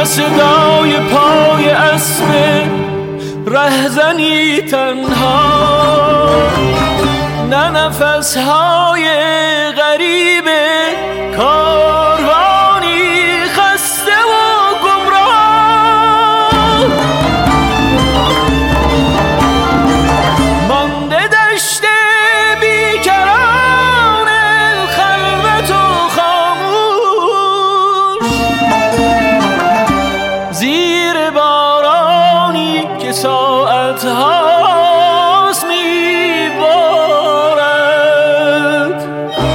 نه صدای پای اسب رهزنی تنها، نه نفسهای غریب کاروانی خسته و گمراه. مانده دشت بیکران خلوت و خاموش، زیر بارانی که ساعت هاست میبارد.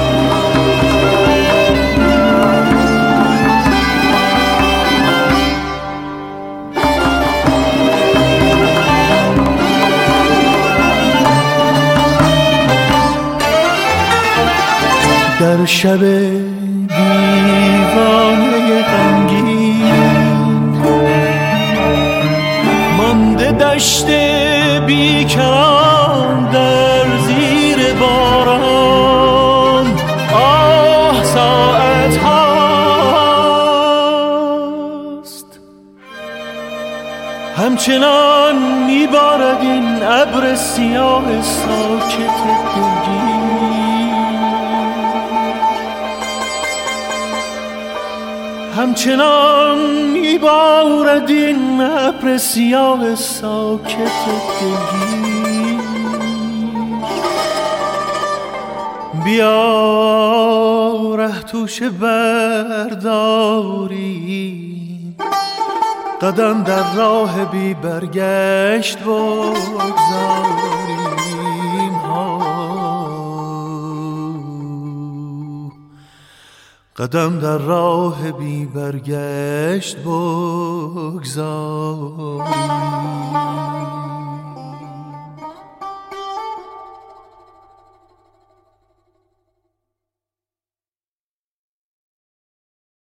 در شب دیوانه غمگین مانده دشت بیکران در زیر باران. آه ساعت هاست همچنان میبارد این ابر سیاه ساکت دلگیر، همچنان میبارد این ابر سیاه ساکت دلگیر. بیا ره توشه برداریم، قدم در راه بی برگشت بگذاریم. قدم در راه بی برگشت بگذاریم.